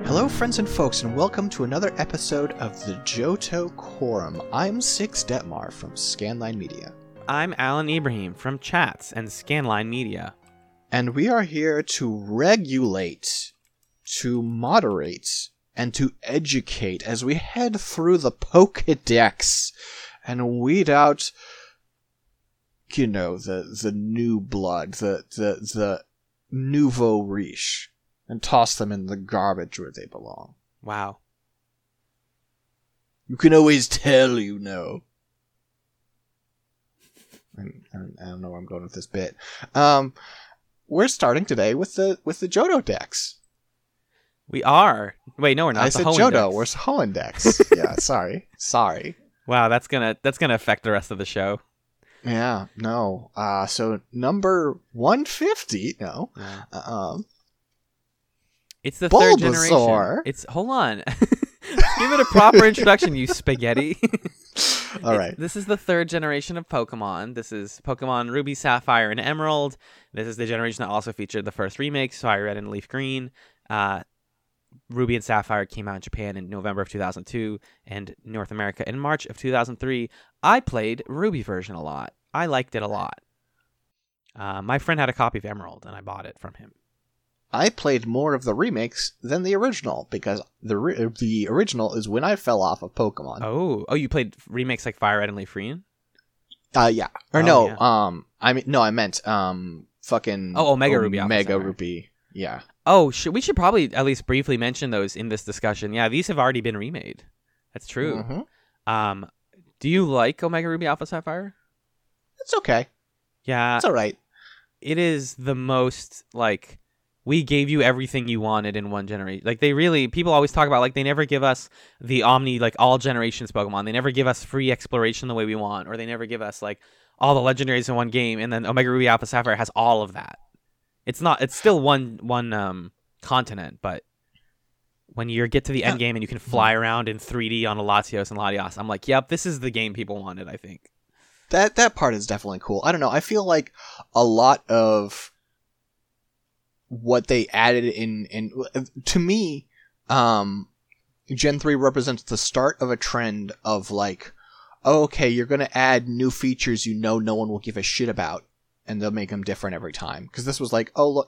Hello, friends and folks, and welcome to another episode of the Johto Quorum. I'm Six Detmar from Scanline Media. I'm Alan Ibrahim from Chats and Scanline Media. And we are here to regulate, to moderate, and to educate as we head through the Pokédex and weed out, the new blood, the nouveau riche, and toss them in the garbage where they belong. Wow. You can always tell, you know. I don't know where I'm going with this bit. We're starting today with the Johto Dex. We are. Wait, no, we're not. I said Johto. We're Hollandex. Yeah, sorry. Wow, that's gonna affect the rest of the show. Yeah, no. So number 150. No. Yeah. It's the third generation. Hold on. Give it a proper introduction, you spaghetti. All right. This is the third generation of Pokemon. This is Pokemon Ruby, Sapphire, and Emerald. This is the generation that also featured the first remakes, Fire Red and Leaf Green. Ruby and Sapphire came out in Japan in November of 2002 and North America in March of 2003. I played Ruby version a lot. I liked it a lot. My friend had a copy of Emerald, and I bought it from him. I played more of the remakes than the original because the original is when I fell off of Pokemon. Oh, you played remakes like Fire Red and Leaf Green? Yeah. Or I meant fucking Omega Ruby. Omega Ruby. Yeah. Oh, we should probably at least briefly mention those in this discussion. Yeah, these have already been remade. That's true. Mm-hmm. Do you like Omega Ruby Alpha Sapphire? It's okay. Yeah. It's all right. It is the most, we gave you everything you wanted in one generation. People always talk about, they never give us the Omni, all generations Pokemon. They never give us free exploration the way we want, or they never give us, all the legendaries in one game, and then Omega Ruby Alpha Sapphire has all of that. It's still one continent, but when you get to the end game and you can fly around in 3D on a Latios and Latias, I'm like, yep, this is the game people wanted, I think. That part is definitely cool. I don't know. I feel like a lot of what they added in to me, Gen 3 represents the start of a trend of okay, you're going to add new features no one will give a shit about, and they'll make them different every time. Because this was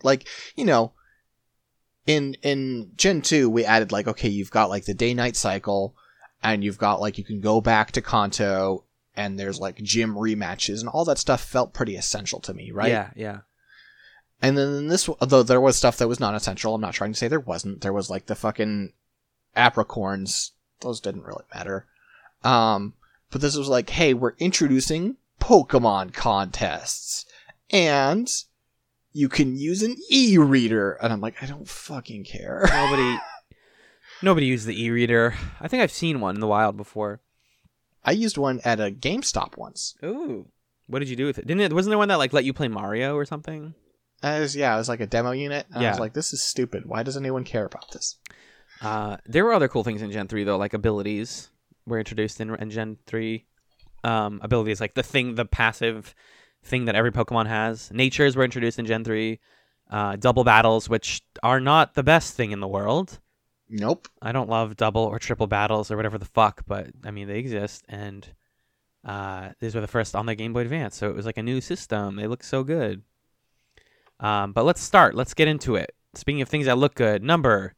in Gen 2, we added okay, you've got the day-night cycle, and you've got you can go back to Kanto, and there's gym rematches, and all that stuff felt pretty essential to me, right? Yeah. And then in this, although there was stuff that was non-essential, I'm not trying to say there wasn't. There was the fucking apricorns. Those didn't really matter. But this was hey, we're introducing Pokemon contests. And you can use an e-reader. And I'm I don't fucking care. Nobody used the e-reader. I think I've seen one in the wild before. I used one at a GameStop once. Ooh. What did you do with it? Wasn't there one that let you play Mario or something? It was a demo unit. And I was this is stupid. Why does anyone care about this? There were other cool things in Gen 3, though, abilities were introduced in Gen 3. Abilities the passive thing that every Pokemon has. Natures were introduced in Gen 3. Double battles, which are not the best thing in the world. Nope. I don't love double or triple battles or whatever the fuck, but, they exist, and these were the first on the Game Boy Advance, so it was a new system. They look so good. But let's start. Let's get into it. Speaking of things that look good, number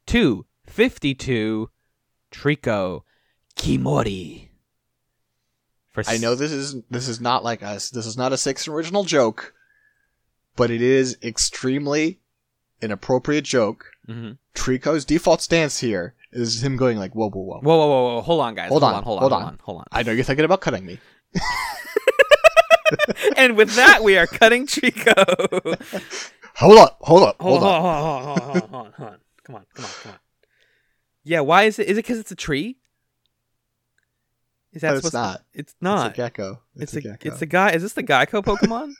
252, Trico Kimori. I know this is not like us. This is not a Six original joke, but it is extremely an appropriate joke. Mm-hmm. Trico's default stance here is him going whoa, whoa, whoa. Whoa. Hold on, guys. Hold on. I know you're thinking about cutting me. And with that, we are cutting Trico. Hold on. Come on. Yeah, why is it? Is it because it's a tree? Is that it's not. It's not. It's a gecko. It's a gecko. It's a guy. Is this the Geico Pokemon?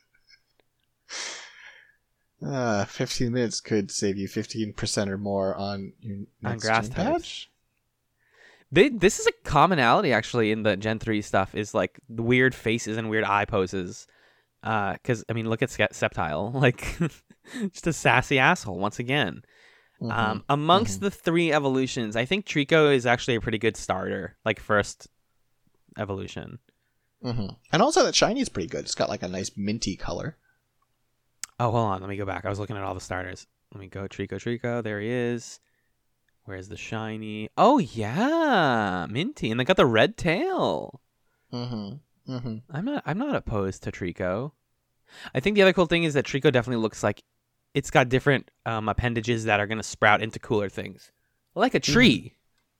15 minutes could save you 15% or more on your next grass gym types. patch. This is a commonality actually in the Gen 3 stuff is the weird faces and weird eye poses. Because look at Sceptile, just a sassy asshole once again. Amongst the three evolutions, I think Trico is actually a pretty good starter, like first evolution. And also that shiny is pretty good. It's got like a nice minty color. Oh, hold on. Let me go back. I was looking at all the starters. Let me go Trico. There he is. Where's the shiny? Oh, yeah. Minty. And they got the red tail. I'm not opposed to Trico. I think the other cool thing is that Trico definitely looks like it's got different appendages that are going to sprout into cooler things. Like a tree.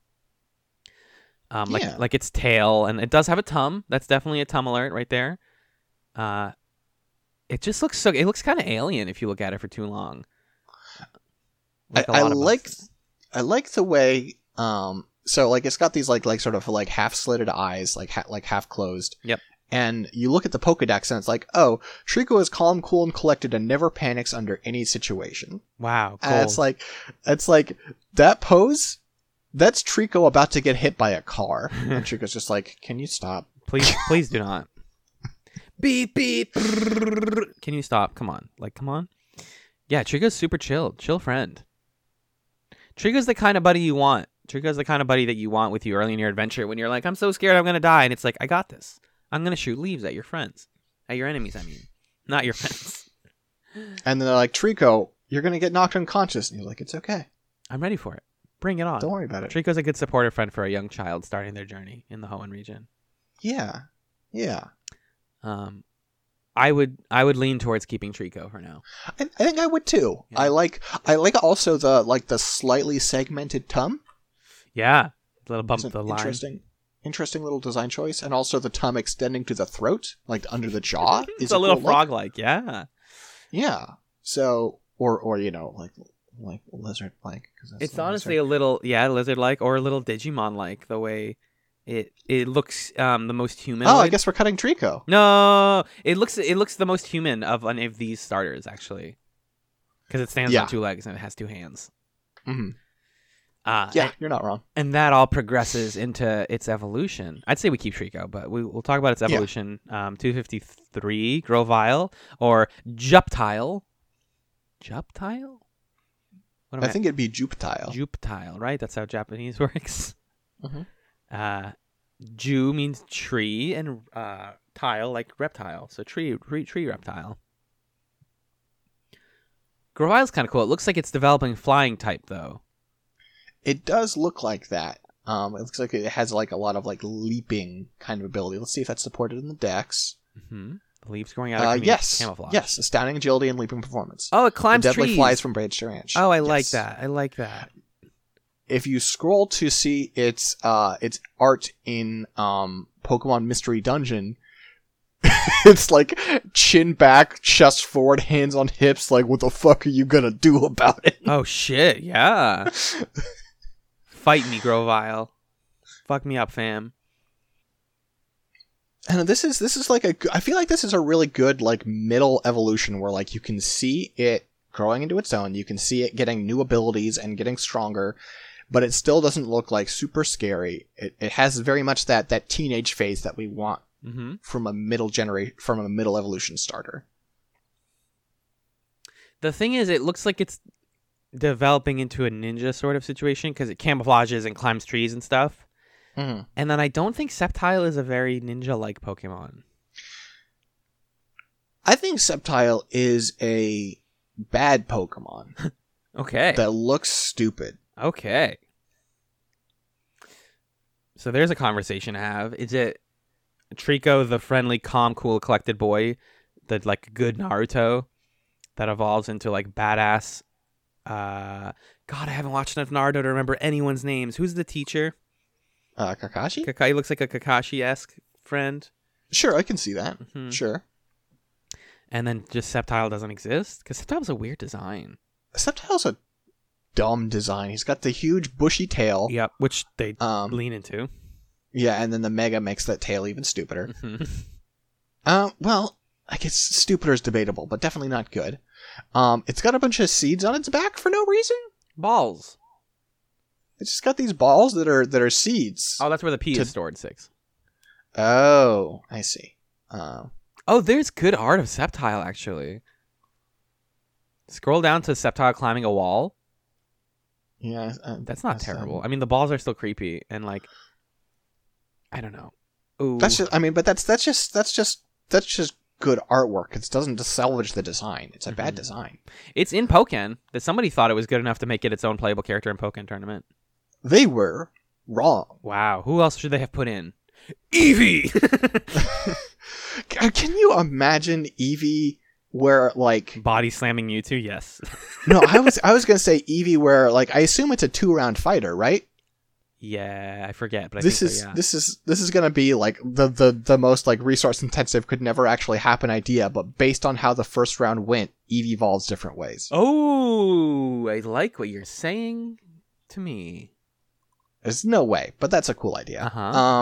Like its tail. And it does have a tum. That's definitely a tum alert right there. It just looks it looks kind of alien if you look at it for too long. I like the way so like it's got these like sort of like half slitted eyes, like half closed. Yep. And you look at the Pokedex and it's like, oh, Trico is calm, cool, and collected and never panics under any situation. Wow, cool. And it's like that pose, that's Trico about to get hit by a car. And Trico's just like, can you stop? Please do not. Beep, beep. Can you stop? Come on. Come on. Yeah, Trico's super chill friend. Trico's the kind of buddy you want. Trico's the kind of buddy that you want with you early in your adventure when you're like, I'm so scared I'm going to die. And it's like, I got this. I'm going to shoot leaves at your friends. At your enemies, I mean. Not your friends. And they're like, Trico, you're going to get knocked unconscious. And you're like, it's okay. I'm ready for it. Bring it on. Don't worry about it. Trico's a good supportive friend for a young child starting their journey in the Hoenn region. Yeah. Yeah. I would lean towards keeping Trico for now. I think I would too. Yeah. I like also the slightly segmented tum. Yeah. A little bump the line. Interesting little design choice, and also the tum extending to the throat, like under the jaw. It's a little cool frog-like, yeah. Yeah. So, or like lizard-like. It's honestly a little, lizard-like, or a little Digimon-like, the way it looks the most human. Oh, I guess we're cutting Trico. No, it looks the most human of any of these starters, actually, because it stands on two legs and it has two hands. Mm-hmm. You're not wrong. And that all progresses into its evolution. I'd say we keep Trico, but we'll talk about its evolution. 253, Grovyle, or Juptile. Juptile? I think it'd be Juptile. Juptile, right? That's how Japanese works. Ju means tree, and tile like reptile. So tree reptile. Grovyle's kind of cool. It looks like it's developing flying type, though. It does look like that. It looks like it has like a lot of like leaping kind of ability. Let's see if that's supported in the dex. The leaps growing out of camouflage. Yes, astounding agility and leaping performance. Oh, it climbs trees. Deadly flies from branch to branch. Oh, I like that. If you scroll to see its art in Pokemon Mystery Dungeon, it's like chin back, chest forward, hands on hips. Like, what the fuck are you gonna do about it? Oh shit! Yeah. Fight me, Grovyle. Fuck me up, fam. And this is like I feel like this is a really good like middle evolution where like you can see it growing into its own, you can see it getting new abilities and getting stronger, but it still doesn't look like super scary. It has very much that teenage phase that we want from a middle evolution starter. The thing is, it looks like it's developing into a ninja sort of situation because it camouflages and climbs trees and stuff. And then I don't think Sceptile is a very ninja-like Pokemon. I think Sceptile is a bad Pokemon. Okay. That looks stupid. Okay. So there's a conversation to have. Is it Trico, the friendly, calm, cool, collected boy, the like good Naruto that evolves into like badass? God, I haven't watched enough Naruto to remember anyone's names. Who's the teacher? Kakashi? He looks like a Kakashi-esque friend. Sure, I can see that. Sure. And then just Sceptile doesn't exist? Because Sceptile's a weird design. Sceptile's a dumb design. He's got the huge bushy tail. Yep, which they lean into. Yeah, and then the Mega makes that tail even stupider. Well, I guess stupider is debatable, but definitely not good. It's got a bunch of seeds on its back for no reason. Balls. It's just got these balls that are seeds. Oh, that's where the P is stored, 6. Oh, I see. Oh, there's good art of Sceptile, actually. Scroll down to Sceptile climbing a wall. Yeah, That's not terrible. I mean, the balls are still creepy, and like, I don't know. Ooh. That's just. I mean, but that's just good artwork. It doesn't just salvage the design. It's a bad design. It's in Pokken. That somebody thought it was good enough to make it its own playable character in Pokken Tournament. They were wrong. Wow. Who else should they have put in? Eevee! Can you imagine Eevee where like body slamming Mewtwo? Yes. No, I was gonna say Eevee where like I assume it's a 2-round fighter, right? Yeah, I forget, but I this think is so, yeah. this is gonna be like the most like resource intensive, could never actually happen idea, but based on how the first round went, Eevee evolves different ways. Oh, I like what you're saying to me. There's no way, but that's a cool idea.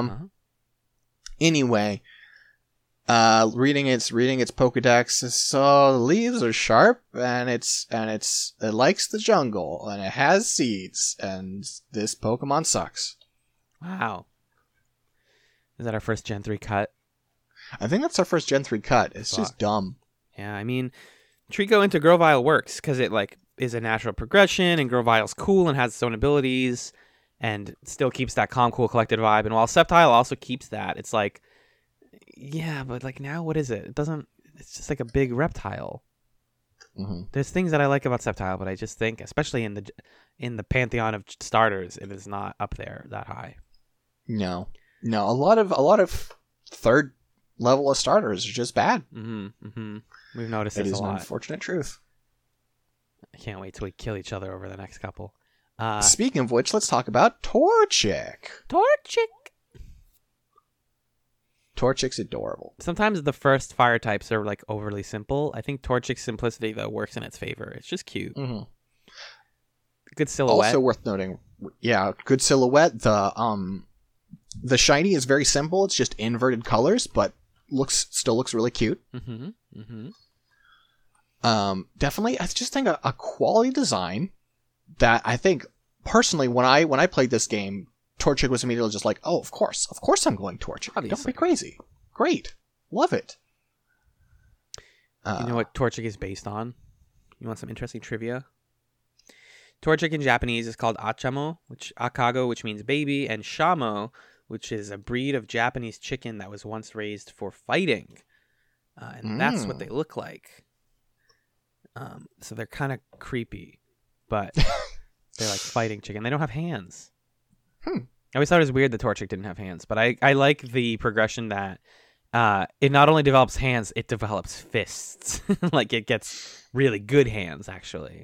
Anyway, reading its Pokédex, so the leaves are sharp and it likes the jungle and it has seeds and this Pokemon sucks. Wow. Is that our first Gen 3 cut? I think that's our first Gen 3 cut. It's just dumb. Yeah, I mean, Trico into Grovyle works because it like is a natural progression and Grovyle's cool and has its own abilities and still keeps that calm, cool, collected vibe. And while Sceptile also keeps that, it's like, yeah, but like now what is it? It doesn't, it's just like a big reptile. Mm-hmm. There's things that I like about Sceptile, but I just think, especially in the pantheon of starters, it is not up there that high. No, a lot of third level of starters are just bad. We've noticed it this is a lot. An unfortunate truth. I can't wait till we kill each other over the next couple. Speaking of which, let's talk about Torchic. Torchic's adorable. Sometimes the first fire types are like overly simple. I think Torchic's simplicity though works in its favor. It's just cute. Mm-hmm. Good silhouette. Also worth noting, yeah, good silhouette. The shiny is very simple. It's just inverted colors, but still looks really cute. Definitely, I just think a quality design that I think personally when I played this game, Torchic was immediately just like, oh, of course I'm going Torchic. Obviously. Don't be crazy. Great. Love it. You know what Torchic is based on? You want some interesting trivia? Torchic in Japanese is called Achamo, Akago, which means baby, and Shamo, which is a breed of Japanese chicken that was once raised for fighting. And that's what they look like. So they're kind of creepy, but they're like fighting chicken. They don't have hands. I always thought it was weird that Torchic didn't have hands, but I like the progression that it not only develops hands, it develops fists. Like it gets really good hands, actually.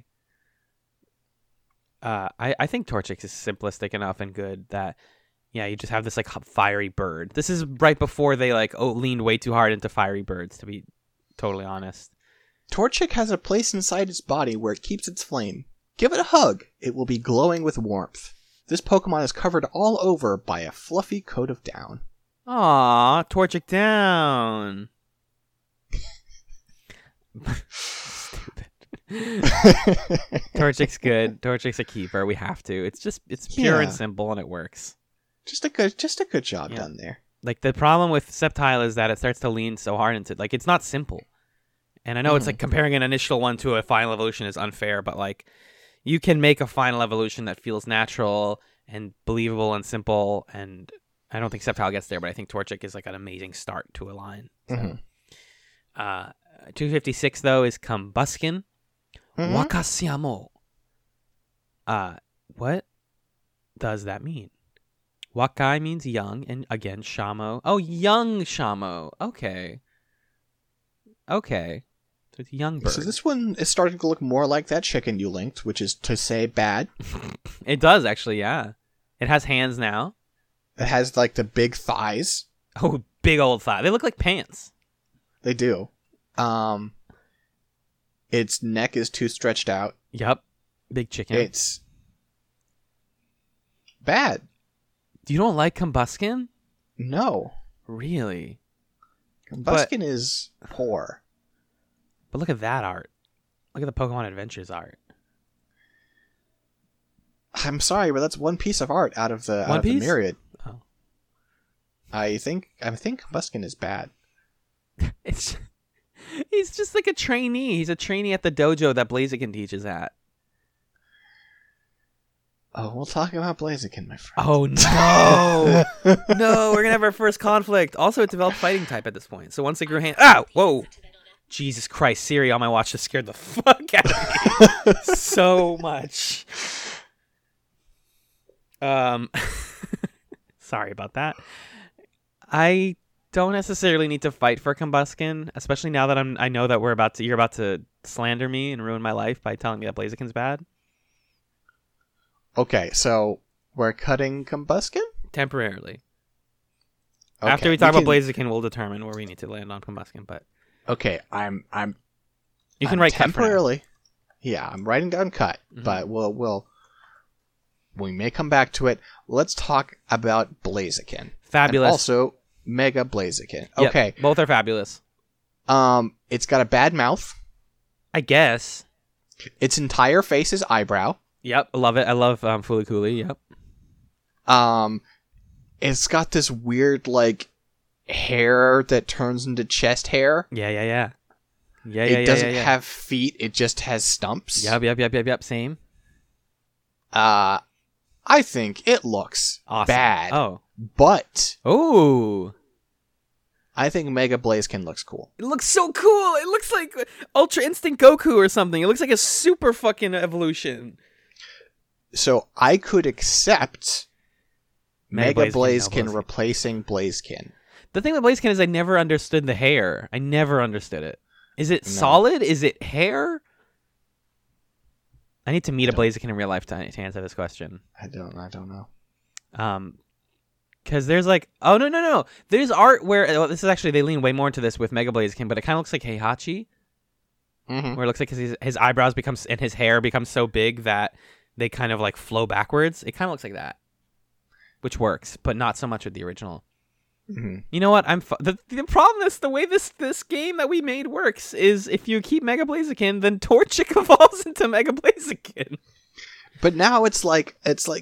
I think Torchic is simplistic enough and good that, yeah, you just have this like fiery bird. This is right before they like leaned way too hard into fiery birds, to be totally honest. Torchic has a place inside its body where it keeps its flame. Give it a hug. It will be glowing with warmth. This Pokemon is covered all over by a fluffy coat of down. Aww, Torchic down. Stupid. Torchic's good. Torchic's a keeper. We have to. It's pure and simple, and it works. Just a good job done there. Like the problem with Sceptile is that it starts to lean so hard into like it's not simple. And I know it's like comparing an initial one to a final evolution is unfair, but like you can make a final evolution that feels natural and believable and simple. And I don't think Sceptile gets there, but I think Torchic is like an amazing start to a line. So. 256 though is Combuskin. Wakasiamo. What does that mean? Wakai means young, and again Shamo. Oh, young Shamo. Okay. So it's a young bird. So this one is starting to look more like that chicken you linked, which is to say bad. It does, actually, yeah. It has hands now. It has, like, the big thighs. Oh, big old thigh. They look like pants. They do. Its neck is too stretched out. Yep. Big chicken. It's bad. You don't like Combuskin? No. Really? Combuskin is poor. But look at that art. Look at the Pokemon Adventures art. I'm sorry, but that's one piece of art out of the myriad. Oh. I think Combuskin is bad. He's just like a trainee. He's a trainee at the dojo that Blaziken teaches at. Oh, we'll talk about Blaziken, my friend. Oh no! No, we're gonna have our first conflict. Also, it developed fighting type at this point. So once it grew hand, ow, whoa, Jesus Christ! Siri on my watch just scared the fuck out of me so much. Sorry about that. I don't necessarily need to fight for Combusken, especially now that I know that you're about to slander me and ruin my life by telling me that Blaziken's bad. Okay, so we're cutting Combusken? Temporarily. Okay, After we talk about Blaziken, we'll determine where we need to land on Combusken, but okay, I'm you can write temporarily. Yeah, I'm writing down cut, but we may come back to it. Let's talk about Blaziken. Fabulous. And also Mega Blaziken. Okay. Yep, both are fabulous. It's got a bad mouth. I guess. Its entire face is eyebrow. Yep, I love it. I love Fuliculi, yep. It's got this weird, like, hair that turns into chest hair. Yeah. It doesn't have feet, it just has stumps. Yep, same. I think it looks awesome. bad. Oh. But ooh, I think Mega Blaziken looks cool. It looks so cool. It looks like Ultra Instinct Goku or something. It looks like a super fucking evolution. So I could accept Mega Blaziken replacing Blaziken. The thing with Blaziken is I never understood the hair. I never understood it. Is it solid? Is it hair? I need to meet a Blaziken in real life to answer this question. I don't know. Because there's like, oh no, there's art where this is actually, they lean way more into this with Mega Blaziken, but it kind of looks like Heihachi, where it looks like his eyebrows and his hair becomes so big that they kind of like flow backwards. It kind of looks like that, which works, but not so much with the original. Mm-hmm. You know what? The problem is the way this game that we made works is if you keep Mega Blaziken, then Torchic evolves into Mega Blaziken. But now it's like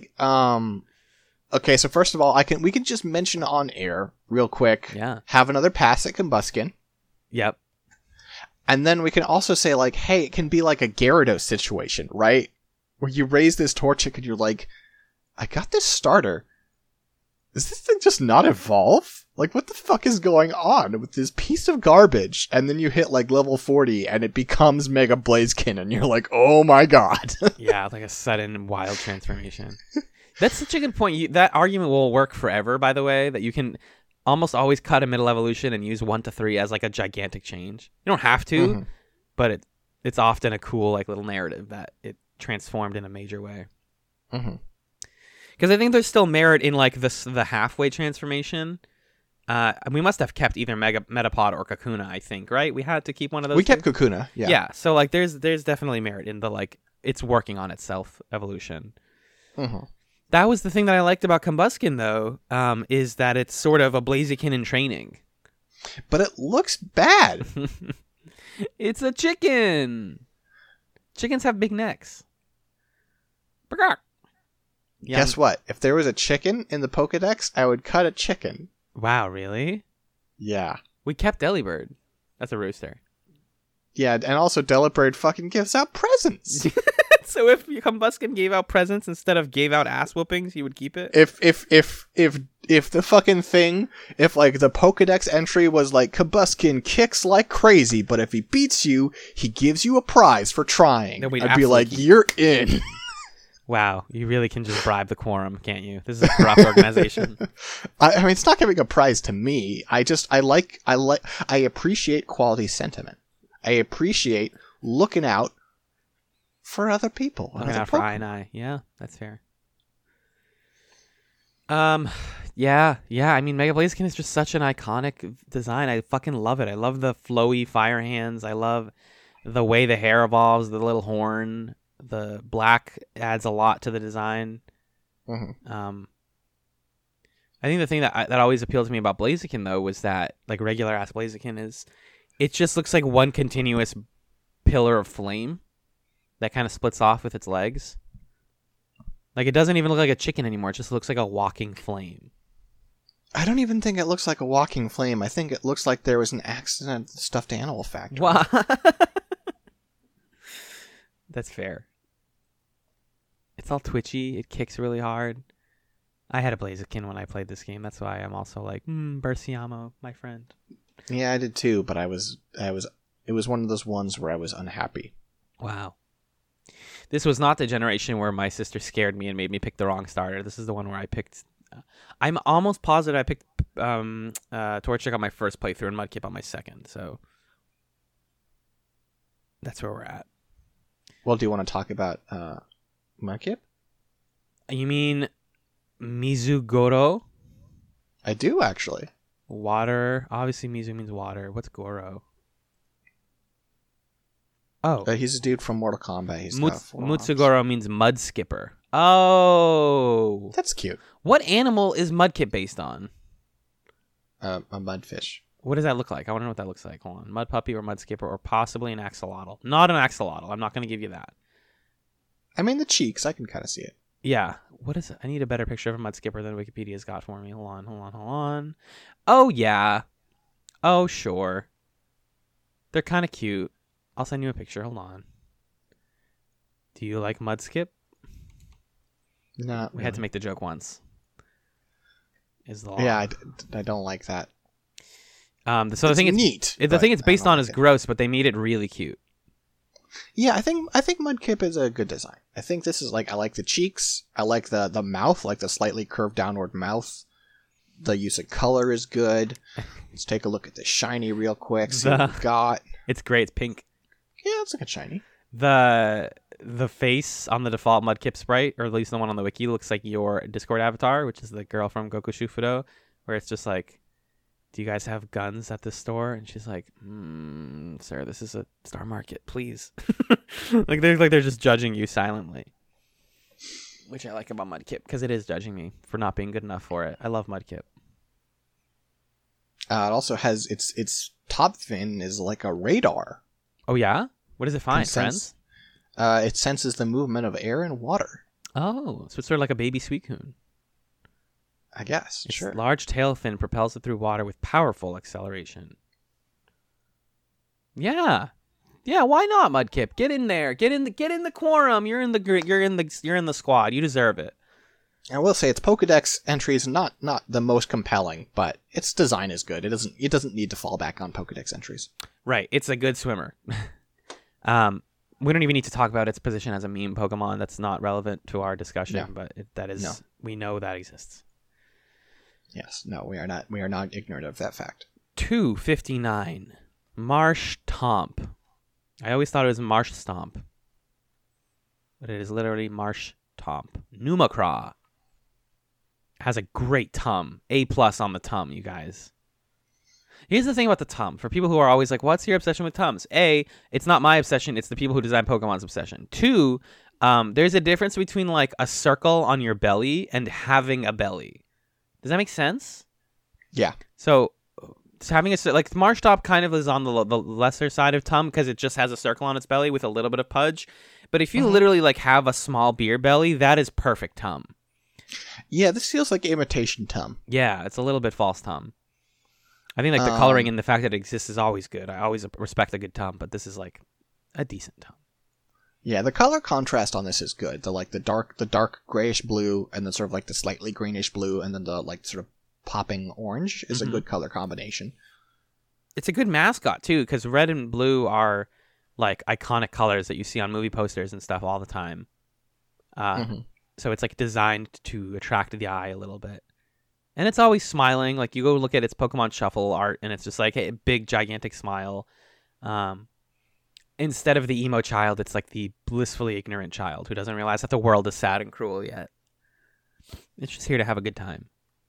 okay, so first of all, we can just mention on air real quick. Yeah. Have another pass at Combusken. Yep. And then we can also say like, hey, it can be like a Gyarados situation, right? Where you raise this Torchic and you're like, I got this starter. Does this thing just not evolve? Like, what the fuck is going on with this piece of garbage? And then you hit like level 40 and it becomes Mega Blaziken and you're like, oh my god. Yeah, like a sudden wild transformation. That's such a good point. That argument will work forever, by the way, that you can almost always cut a middle evolution and use 1 to 3 as like a gigantic change. You don't have to, but it's often a cool like little narrative that it transformed in a major way. Because I think there's still merit in like the halfway transformation. We must have kept either Metapod or Kakuna, I think, right? We had to keep one of those. We kept Kakuna, yeah. Yeah, so like there's definitely merit in the like it's working on itself evolution. That was the thing that I liked about Combusken, though, is that it's sort of a Blaziken in training. But it looks bad. It's a chicken. Chickens have big necks. Yeah. Guess what? If there was a chicken in the Pokedex, I would cut a chicken. Wow, really? Yeah. We kept Delibird. That's a rooster. Yeah, and also Delibird fucking gives out presents. So if Combusken gave out presents instead of gave out ass whoopings, he would keep it? If the fucking thing, if like the Pokedex entry was like Combusken kicks like crazy, but if he beats you, he gives you a prize for trying. I'd be like, you're in. Wow, you really can just bribe the quorum, can't you? This is a corrupt organization. I mean, it's not giving a prize to me. I appreciate quality sentiment. I appreciate looking out for other people. Looking out for I. Yeah, that's fair. Yeah. I mean, Mega Blaziken is just such an iconic design. I fucking love it. I love the flowy fire hands. I love the way the hair evolves, the little horn. The black adds a lot to the design. I think the thing that always appealed to me about Blaziken, though, was that like regular ass Blaziken is, it just looks like one continuous pillar of flame that kind of splits off with its legs. Like it doesn't even look like a chicken anymore. It just looks like a walking flame. I don't even think it looks like a walking flame. I think it looks like there was an accident at the stuffed animal factory. What? That's fair. It's all twitchy. It kicks really hard. I had a Blaziken when I played this game. That's why I'm also like, Berciamo, my friend. Yeah, I did too, but it was one of those ones where I was unhappy. Wow. This was not the generation where my sister scared me and made me pick the wrong starter. This is the one where I picked... I'm almost positive I picked Torchic on my first playthrough and Mudkip on my second, so... That's where we're at. Well, do you want to talk about Mudkip? You mean Mizugoro? I do, actually. Water. Obviously, Mizu means water. What's Goro? Oh. He's a dude from Mortal Kombat. He's got 4 arms. Mutsugoro means mud skipper. Oh. That's cute. What animal is Mudkip based on? A mudfish. What does that look like? I want to know what that looks like. Hold on. Mud puppy or mud skipper or possibly an axolotl. Not an axolotl. I'm not going to give you that. I mean, the cheeks. I can kind of see it. Yeah. What is it? I need a better picture of a mud skipper than Wikipedia's got for me. Hold on. Oh, yeah. Oh, sure. They're kind of cute. I'll send you a picture. Hold on. Do you like Mudskip? Not We really. had to make the joke once. Is the law. Yeah, I don't like that. So the thing neat. the thing it's based on is it. gross, but they made it really cute. Yeah, I think Mudkip is a good design. I think this is I like the cheeks. I like the mouth, like the slightly curved downward mouth. The use of color is good. Let's take a look at the shiny real quick. See what we got. It's great. It's pink. Yeah, it's like a shiny. The face on the default Mudkip sprite, or at least the one on the wiki, looks like your Discord avatar, which is the girl from Goku Shufudo, where it's just like, do you guys have guns at this store? And she's like, sir, this is a Star Market, please. they're just judging you silently. Which I like about Mudkip, because it is judging me for not being good enough for it. I love Mudkip. It also has its top fin is like a radar. Oh, yeah? What does it find, It sense- friends? It senses the movement of air and water. Oh, so it's sort of like a baby Suicune. I guess. Its Sure. large tail fin propels it through water with powerful acceleration. Yeah. Yeah, why not, Mudkip? Get in there. Get in the quorum. You're in the squad. You deserve it. I will say its Pokedex entry is not the most compelling, but its design is good. It doesn't need to fall back on Pokedex entries. Right. It's a good swimmer. We don't even need to talk about its position as a meme Pokemon. That's not relevant to our discussion, No. but No. we know that exists. Yes. No, we are not ignorant of that fact. 259. Marsh Tomp. I always thought it was Marsh Stomp, but it is literally Marsh Tomp. Numacraw has a great tum. A+ on the tum, you guys. Here's the thing about the tum. For people who are always like, what's your obsession with tums? A, it's not my obsession. It's the people who design Pokemon's obsession. 2, there's a difference between like a circle on your belly and having a belly. Does that make sense? Yeah. So having like Marshtomp kind of is on the lesser side of tum because it just has a circle on its belly with a little bit of pudge. But if you literally like have a small beer belly, that is perfect tum. Yeah, this feels like imitation tum. Yeah, it's a little bit false tum. I think like the coloring and the fact that it exists is always good. I always respect a good tum, but this is like a decent tum. Yeah, the color contrast on this is good. The dark grayish blue, and then sort of like the slightly greenish blue, and then the like sort of popping orange is a good color combination. It's a good mascot too, because red and blue are like iconic colors that you see on movie posters and stuff all the time. So it's like designed to attract the eye a little bit. And it's always smiling. Like you go look at its Pokemon Shuffle art, and it's just like a big, gigantic smile. Instead of the emo child, it's like the blissfully ignorant child who doesn't realize that the world is sad and cruel yet. It's just here to have a good time.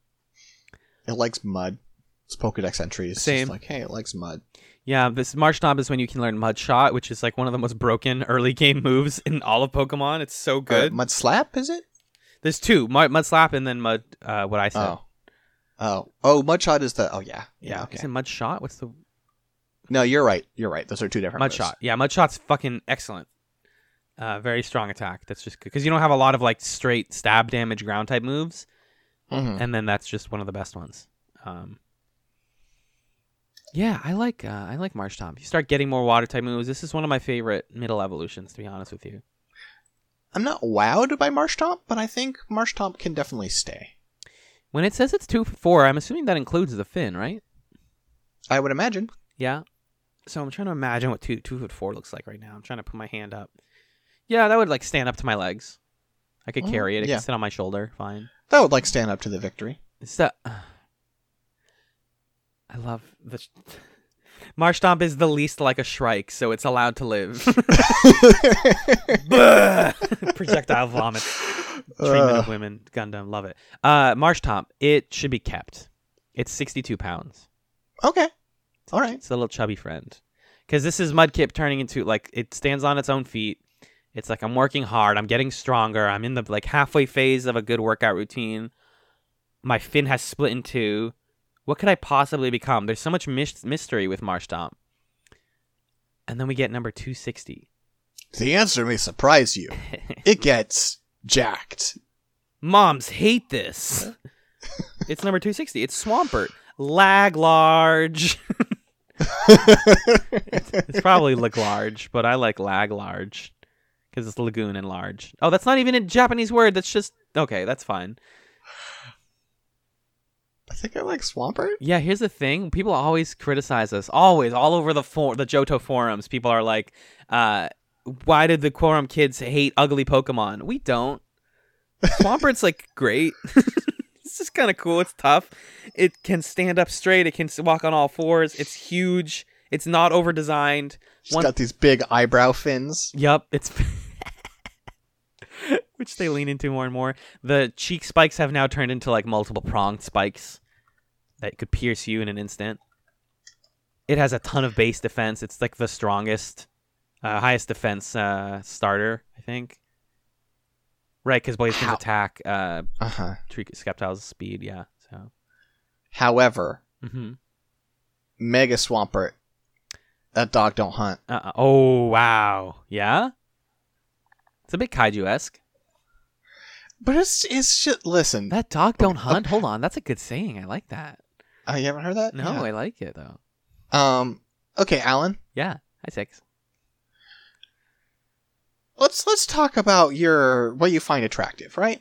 It likes mud. Its Pokedex entry is Same. just like, hey, it likes mud. Yeah, this Marshtomp is when you can learn Mud Shot, which is like one of the most broken early game moves in all of Pokemon. It's so good. Mud Slap, is it? There's two, Mud Slap and then Mud, what I said. Oh, Mud Shot is the, okay. Yeah, is it Mud Shot? What's the... No, you're right. Those are two different Mud moves. Shot. Yeah, Mud Shot's fucking excellent. Very strong attack. That's just good. Because you don't have a lot of like straight stab damage ground type moves. And then that's just one of the best ones. Yeah, I like Marshtomp. You start getting more water type moves. This is one of my favorite middle evolutions, to be honest with you. I'm not wowed by Marshtomp, but I think Marshtomp can definitely stay. When it says it's 2 for 4, I'm assuming that includes the fin, right? I would imagine. Yeah. So I'm trying to imagine what 2 foot 4 looks like right now. I'm trying to put my hand up. Yeah, that would like stand up to my legs. I could carry it. It yeah. could sit on my shoulder. Fine. That would like stand up to the victory. It's that. I love the. Marshtomp is the least like a Shrike, so it's allowed to live. Projectile vomit. Treatment of women. Gundam. Love it. Marshtomp. It should be kept. It's 62 pounds. Okay. All right. It's a little chubby friend. Because this is Mudkip turning into, like, it stands on its own feet. It's like, I'm working hard. I'm getting stronger. I'm in the, like, halfway phase of a good workout routine. My fin has split in two. What could I possibly become? There's so much mystery with Marshtomp. And then we get number 260. The answer may surprise you. It gets jacked. Moms hate this. It's number 260. It's Swampert. Lag large. It's probably large, but I like lag large because it's lagoon and large. Oh, that's not even a Japanese word. That's just okay. That's fine. I think I like Swampert. Yeah, here's the thing. People always criticize us. Always, all over the Johto forums, people are like, "Why did the Quorum kids hate ugly Pokemon?" We don't. Swampert's like great. It's just kind of cool. It's tough. It can stand up straight. It can walk on all fours. It's huge. It's not over-designed. It's got these big eyebrow fins. Yup. It's which they lean into more and more. The cheek spikes have now turned into like multiple pronged spikes that could pierce you in an instant. It has a ton of base defense. It's like the strongest, highest defense starter, I think. Right, because Blaziken's attack, Sceptile's speed, yeah. So, however, Mega Swampert, that dog don't hunt. Oh wow, yeah. It's a bit kaiju-esque. But it's just listen. That dog don't hunt. Hold on, that's a good saying. I like that. You haven't heard that? No, yeah. I like it though. Okay, Alan. Yeah, hi Six. Let's talk about what you find attractive, right?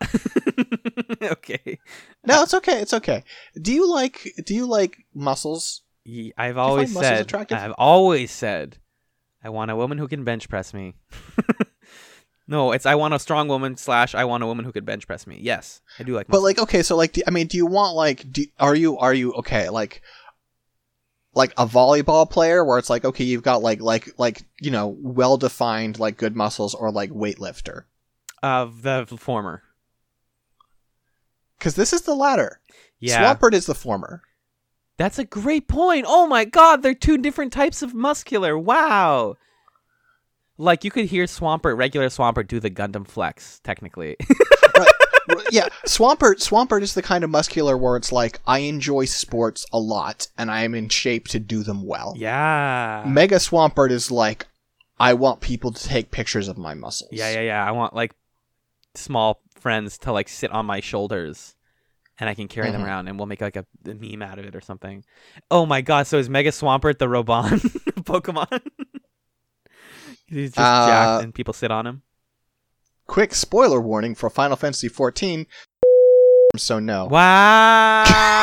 Okay. No, it's okay. It's okay. Do you like muscles? I've always said I want a woman who can bench press me. No, it's I want a strong woman / I want a woman who can bench press me. Yes, I do like muscles. But like, okay, so like, do you want like, are you okay, like a volleyball player where it's like, okay, you've got like well-defined like good muscles, or like weightlifter? The former. Because this is the latter. Yeah. Swampert is the former. That's a great point. Oh my god, they're two different types of muscular. Wow. Like, you could hear regular Swampert do the Gundam flex, technically. Right. Yeah, Swampert is the kind of muscular where it's like, I enjoy sports a lot, and I am in shape to do them well. Yeah. Mega Swampert is like, I want people to take pictures of my muscles. Yeah. I want, like, small friends to, like, sit on my shoulders, and I can carry them around, and we'll make, like, a meme out of it or something. Oh my god, so is Mega Swampert the Robon Pokemon? He's just jacked, and people sit on him? Quick spoiler warning for Final Fantasy XIV. So no. Wow.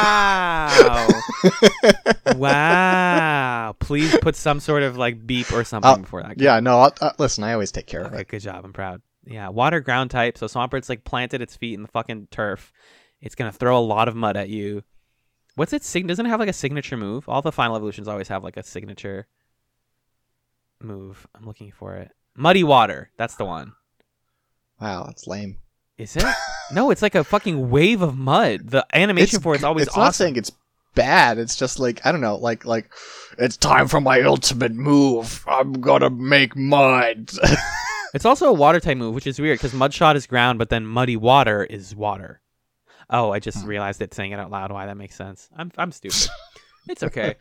Wow. Please put some sort of like beep or something before that. Yeah, no, listen, I always take care of it. Good job. I'm proud. Yeah, water ground type. So Swampert's like planted its feet in the fucking turf. It's going to throw a lot of mud at you. What's its doesn't it have like a signature move? All the final evolutions always have like a signature move. I'm looking for it. Muddy water. That's the one. Wow, that's lame. Is it? No, it's like a fucking wave of mud. The animation for it's always awesome. It's not saying it's bad. It's just like, I don't know, like it's time for my ultimate move. I'm gonna make mud. It's also a water type move, which is weird because Mudshot is ground, but then Muddy Water is water. Oh, I just realized it saying it out loud. Why that makes sense. I'm stupid. It's okay.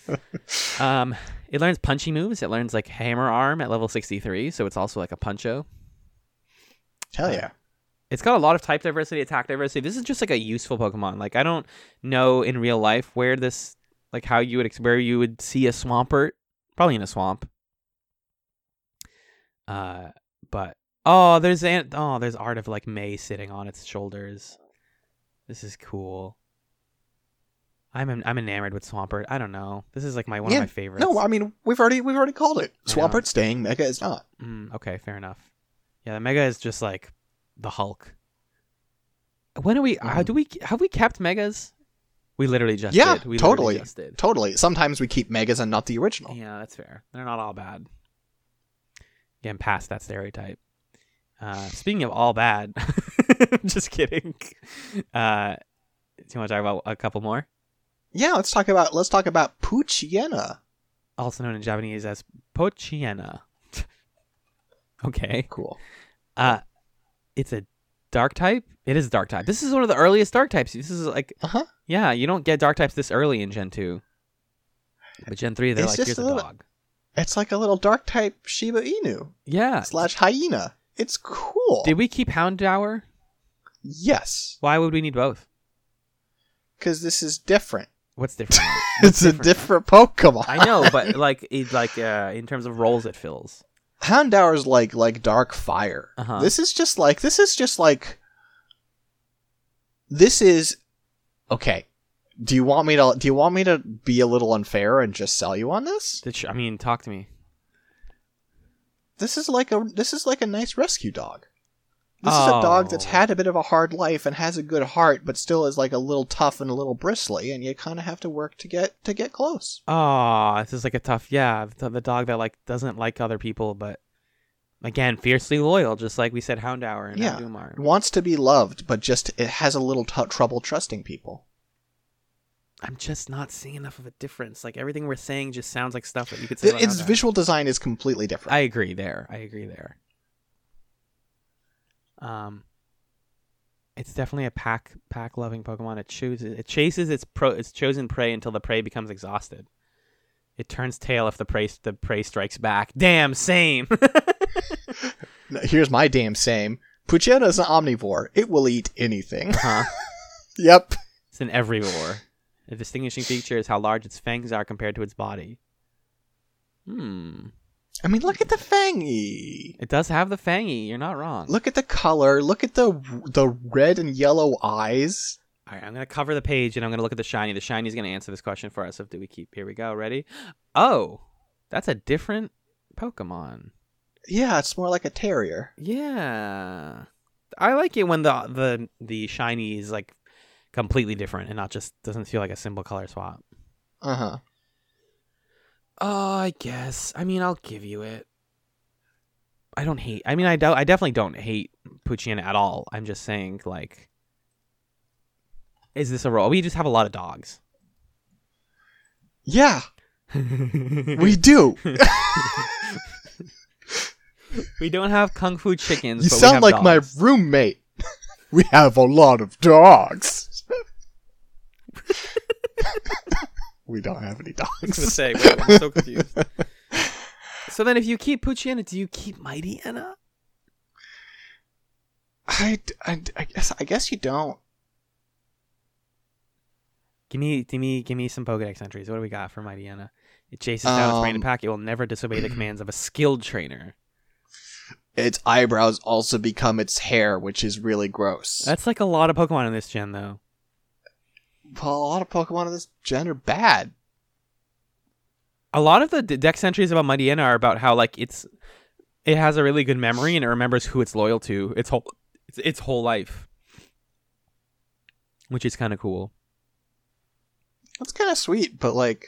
It learns punchy moves. It learns like Hammer Arm at level 63, so it's also like a Puncho. Hell yeah. It's got a lot of type diversity, attack diversity. This is just like a useful Pokemon. Like, I don't know in real life where this, like how you would see a Swampert. Probably in a swamp. But Oh, there's art of like May sitting on its shoulders. This is cool. I'm enamored with Swampert. I don't know. This is like one of my favorites. No, I mean we've already called it. I know. Swampert staying, Mega is not. Okay, fair enough. Yeah, the Mega is just like the Hulk. When are we? Have we kept Megas? We literally just did. We totally, just did. Totally. Sometimes we keep Megas and not the original. Yeah, that's fair. They're not all bad. Getting past that stereotype. Speaking of all bad, just kidding. Do you want to talk about a couple more? Yeah, let's talk about Poochyena. Also known in Japanese as Poochyena. Okay. Cool. It's a dark type. It is a dark type. This is one of the earliest dark types. This is like, yeah, you don't get dark types this early in Gen 2. But Gen 3, they're like, here's a dog. It's like a little dark type Shiba Inu. Yeah. / hyena. It's cool. Did we keep Houndour? Yes. Why would we need both? Because this is different. What's different? It's a different Pokemon. I know, but in terms of roles it fills. Houndour's like dark fire. This is okay. Do you want me to be a little unfair and just sell you on this? Talk to me. This is like a nice rescue dog. This is a dog that's had a bit of a hard life and has a good heart, but still is like a little tough and a little bristly, and you kind of have to work to get close. Oh, this is like a tough, the dog that like doesn't like other people, but again, fiercely loyal, just like we said, Houndour and Houndour. Wants to be loved, but it has a little trouble trusting people. I'm just not seeing enough of a difference. Like everything we're saying just sounds like stuff that you could say about Its Houndour. visual design is completely different. I agree there. It's definitely a pack loving Pokemon. It chases its chosen prey until the prey becomes exhausted. It turns tail if the prey strikes back. Damn, same. Here's my damn same. Poochyena is an omnivore. It will eat anything. Yep. It's an herbivore. The distinguishing feature is how large its fangs are compared to its body. I mean, look at the fangy. It does have the fangy. You're not wrong. Look at the color. Look at the red and yellow eyes. All right, I'm going to cover the page, and I'm going to look at the shiny. The shiny is going to answer this question for us. Here we go. Ready? Oh, that's a different Pokemon. Yeah, it's more like a terrier. Yeah. I like it when the shiny is like completely different and not just doesn't feel like a simple color swap. Oh, I guess. I'll give you it. I don't hate. I definitely don't hate Poochyena at all. I'm just saying, like, is this a role? We just have a lot of dogs. Yeah, we do. We don't have Kung Fu chickens. You but sound we like have dogs. my roommate. We have a lot of dogs. We don't have any dogs. I was going to say, wait, I'm so confused. So then if you keep Poochyena, do you keep Mightyena? I guess you don't. Give me some Pokedex entries. What do we got for Mightyena? It chases down its brain pack. It will never disobey the commands of a skilled trainer. Its eyebrows also become its hair, which is really gross. That's like a lot of Pokemon in this gen, though. Well, a lot of Pokemon in this gen are bad. A lot of the Dex entries about Mightyena are about how like it has a really good memory and it remembers who it's loyal to its whole life, which is kind of cool. That's kind of sweet, but like,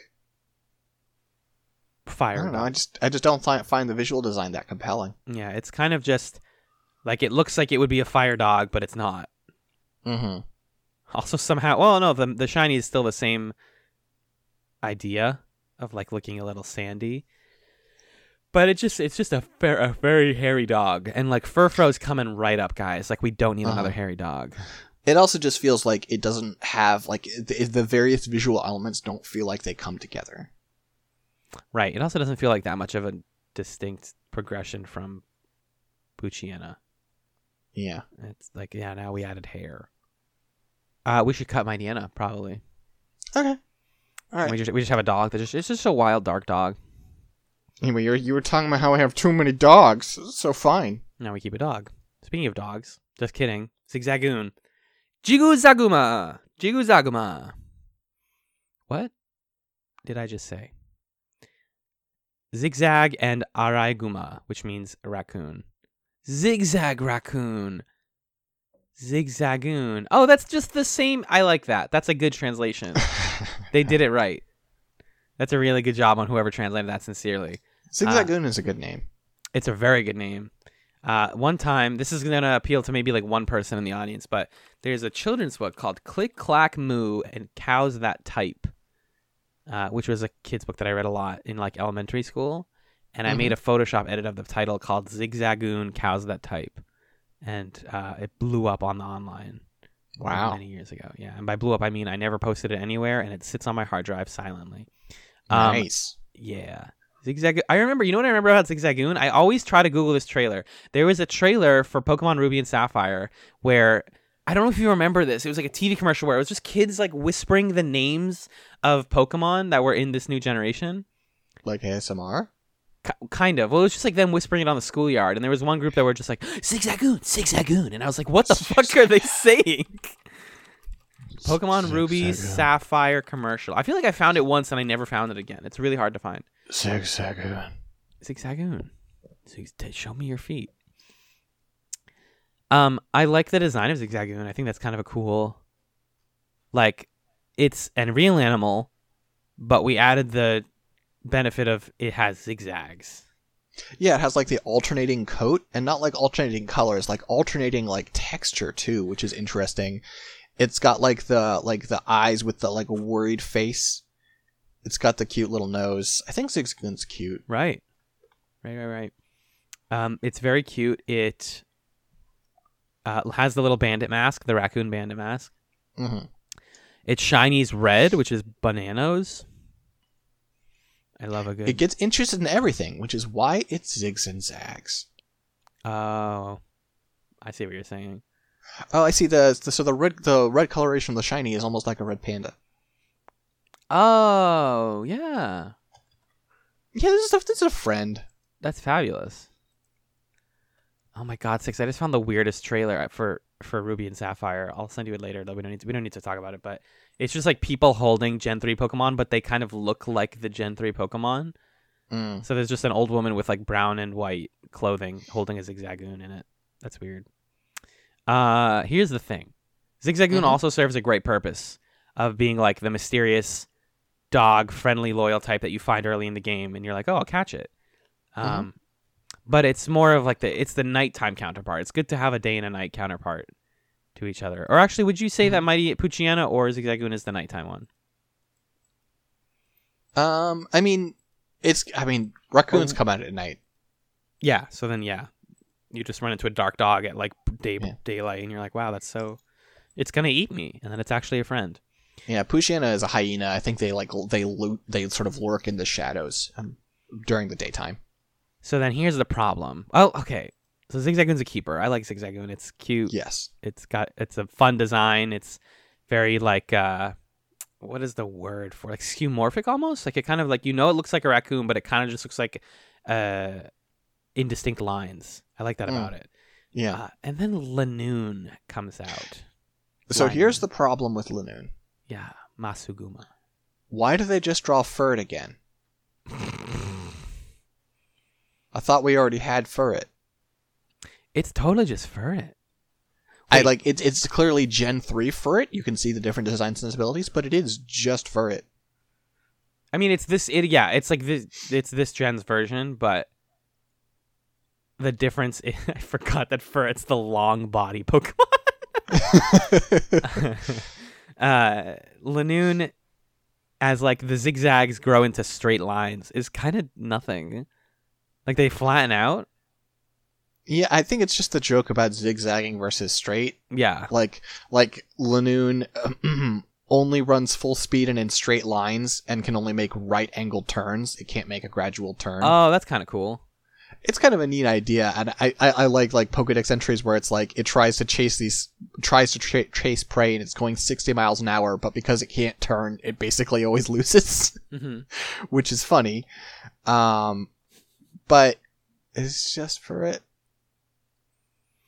fire. I don't know. I just don't find the visual design that compelling. Yeah, it's kind of just like it looks like it would be a fire dog, but it's not. Mm-hmm. Also, somehow, well, no, the shiny is still the same idea of like looking a little sandy, but it's just a very hairy dog, and like Furfro's coming right up, guys. Like we don't need another hairy dog. It also just feels like it doesn't have like the various visual elements don't feel like they come together. Right. It also doesn't feel like that much of a distinct progression from Poochyena. Yeah. It's like, yeah, now we added hair. We should cut Mightyena, probably. Okay. All right. We just have a dog it's just a wild dark dog. Anyway, you were talking about how I have too many dogs, so fine. Now we keep a dog. Speaking of dogs, just kidding. Zigzagoon. Jiguzaguma. Jiguzaguma. What did I just say? Zigzag and Araiguma, which means raccoon. Zigzag raccoon. Zigzagoon. Oh, that's just the same. I like that. That's a good translation. They did it right. That's a really good job on whoever translated that sincerely. Zigzagoon is a good name. It's a very good name. One time, this is going to appeal to maybe like one person in the audience, but there's a children's book called Click, Clack, Moo, and Cows That Type, which was a kid's book that I read a lot in like elementary school. And I made a Photoshop edit of the title called Zigzagoon, Cows That Type. And it blew up on the online. Wow. Many years ago. Yeah. And by blew up, I mean I never posted it anywhere, and it sits on my hard drive silently. Nice. Yeah. Zigzag. I remember, you know what I remember about Zigzagoon? I always try to Google this trailer. There was a trailer for Pokemon Ruby and Sapphire where, I don't know if you remember this, it was like a TV commercial where it was just kids like whispering the names of Pokemon that were in this new generation. Like ASMR? Kind of. Well, it was just like them whispering it on the schoolyard, and there was one group that were just like, Zigzagoon, Zigzagoon, and I was like, what the fuck are they saying? Pokemon Ruby Sapphire commercial. I feel like I found it once and I never found it again. It's really hard to find. Zigzagoon. Zigzagoon. Show me your feet. I like the design of Zigzagoon. I think that's kind of a cool, like, it's a real animal, but we added the benefit of it has zigzags. Yeah, it has like the alternating coat, and not like alternating colors, like alternating like texture too, which is interesting. It's got like the eyes with the like worried face. It's got the cute little nose. I think Zigzagoon's cute. Right. It's very cute. It has the little bandit mask, the raccoon bandit mask. Mm-hmm. It's shinies red, which is bananas. I love a good... It gets interested in everything, which is why it's zigs and zags. Oh, I see what you're saying. Oh, I see. The red coloration of the shiny is almost like a red panda. Oh, yeah. Yeah, this is a friend. That's fabulous. Oh my God, Six! I just found the weirdest trailer for Ruby and Sapphire. I'll send you it later, though. We don't need to talk about it, but it's just like people holding Gen 3 Pokemon, but they kind of look like the Gen 3 Pokemon. Mm. So there's just an old woman with like brown and white clothing holding a Zigzagoon in it. That's weird. Here's the thing. Zigzagoon also serves a great purpose of being like the mysterious dog, friendly, loyal type that you find early in the game, and you're like, oh, I'll catch it. But it's more of like it's the nighttime counterpart. It's good to have a day and a night counterpart to each other. Or actually, would you say that Mighty Poochyena or Zigzagoon is the nighttime one? Raccoons come out at night. Yeah. So then, yeah, you just run into a dark dog at like daylight, and you're like, wow, that's so. It's gonna eat me, and then it's actually a friend. Yeah, Poochyena is a hyena. I think they sort of lurk in the shadows during the daytime. So then here's the problem. Oh, okay. So Zigzagoon's a keeper. I like Zigzagoon. It's cute. Yes. It's a fun design. It's very like what is the word for like skeuomorphic almost? Like it kind of like it looks like a raccoon, but it kind of just looks like indistinct lines. I like that about it. Yeah. And then Lanoon comes out. So here's the problem with Lanoon. Yeah, Masuguma. Why do they just draw Furret again? I thought we already had Furret. It's totally just Furret. It's clearly Gen 3 Furret. You can see the different design sensibilities, but it is just Furret. I mean, it's this gen's version, but the difference is, I forgot that Furret's the long body Pokemon. Lanoon, as like the zigzags grow into straight lines, is kind of nothing. Like they flatten out. Yeah, I think it's just the joke about zigzagging versus straight. Yeah. Like Lanoon only runs full speed and in straight lines and can only make right angled turns. It can't make a gradual turn. Oh, that's kind of cool. It's kind of a neat idea, and I like Pokedex entries where it's like it tries to chase chase prey and it's going 60 miles an hour, but because it can't turn, it basically always loses, which is funny. But it's just for it.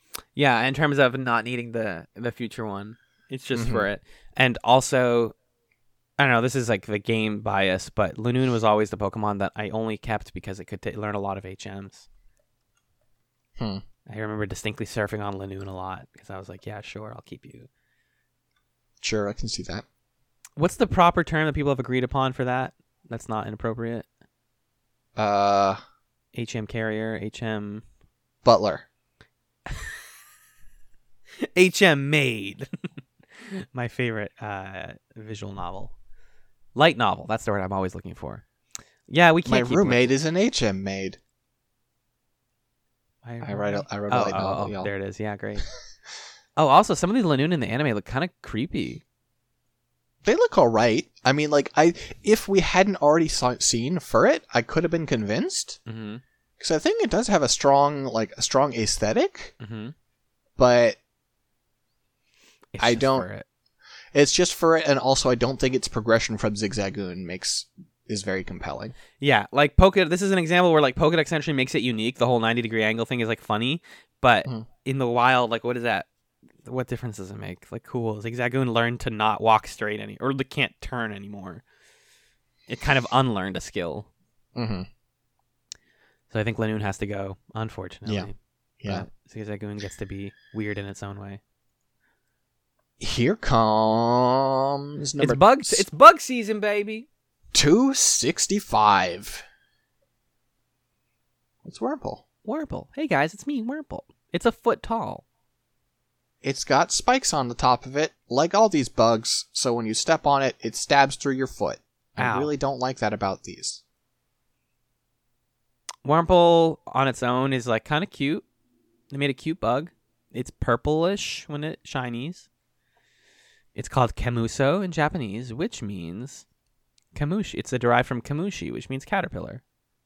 Yeah, in terms of not needing the future one, it's just for it. And also, I don't know, this is like the game bias, but Lanoon was always the Pokemon that I only kept because it could learn a lot of HMs. I remember distinctly surfing on Lanoon a lot because I was like, yeah, sure, I'll keep you. Sure, I can see that. What's the proper term that people have agreed upon for that? That's not inappropriate. HM carrier, HM... Butler. HM Maid. My favorite visual novel. Light novel. That's the word I'm always looking for. Yeah, we can't. My roommate is an HM maid. I wrote a light novel, y'all. There it is. Yeah, great. Oh, also, some of these Lanoon in the anime look kind of creepy. They look all right. I mean, like, if we hadn't already seen Furret, I could have been convinced. Because I think it does have a strong aesthetic. But I don't. Furret. It's just Furret, and also I don't think its progression from Zigzagoon is very compelling. Yeah, like this is an example where like Pokedex entry makes it unique. The whole 90-degree angle thing is like funny, but in the wild, like what is that? What difference does it make? Like cool, Zigzagoon learned to not walk straight or can't turn anymore. It kind of unlearned a skill. So I think Lanoon has to go, unfortunately. Yeah. Zigzagoon gets to be weird in its own way. Here comes number... It's bug season, baby. 265. It's Wurmple. Wurmple. Hey guys, it's me, Wurmple. It's a foot tall. It's got spikes on the top of it, like all these bugs, so when you step on it, it stabs through your foot. Ow. I really don't like that about these. Wurmple on its own is like kind of cute. They made a cute bug. It's purplish when it shinies. It's called Kemuso in Japanese, which means Kamushi. It's derived from Kamushi, which means caterpillar.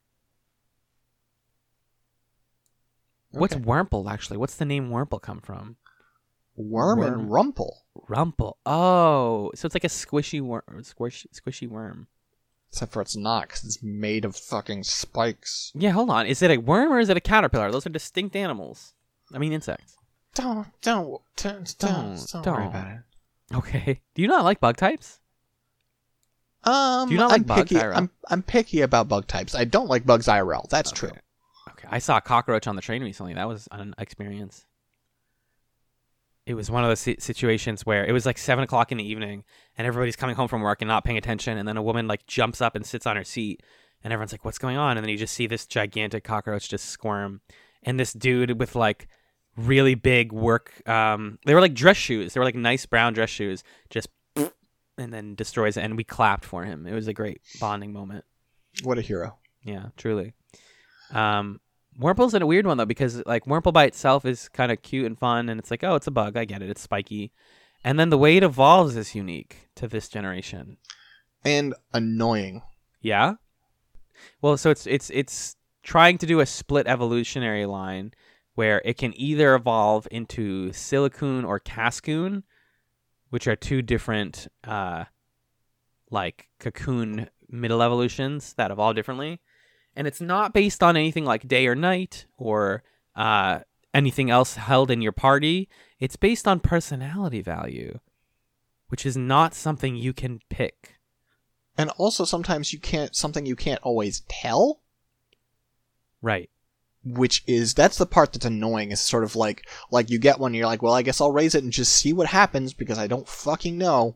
Okay. What's Wurmple, actually? What's the name Wurmple come from? Worm and Rumple. Rumple. Oh, so it's like a squishy worm. Except for it's not, because it's made of fucking spikes. Yeah, hold on. Is it a worm or is it a caterpillar? Those are distinct animals. I mean, insects. Don't worry about it. Okay. Do you not like bug types? Do you not like bugs IRL? I'm picky about bug types. I don't like bugs IRL. That's true. Okay. I saw a cockroach on the train recently. That was an experience. It was one of those situations where it was like 7 o'clock in the evening and everybody's coming home from work and not paying attention. And then a woman like jumps up and sits on her seat and everyone's like, what's going on? And then you just see this gigantic cockroach just squirm. And this dude with like really big work, they were like dress shoes. They were like nice brown dress shoes, just and then destroys it. And we clapped for him. It was a great bonding moment. What a hero. Yeah, truly. Wurmple's a weird one though, because like Wurmple by itself is kind of cute and fun, and it's like, oh, it's a bug, I get it, it's spiky, and then the way it evolves is unique to this generation and annoying. Yeah. Well, so it's trying to do a split evolutionary line where it can either evolve into Silicoon or Cascoon, which are two different like cocoon middle evolutions that evolve differently. And it's not based on anything like day or night or anything else held in your party. It's based on personality value, which is not something you can pick. And also sometimes you can't always tell. Right. That's the part that's annoying. Is sort of like you get one and you're like, well, I guess I'll raise it and just see what happens because I don't fucking know.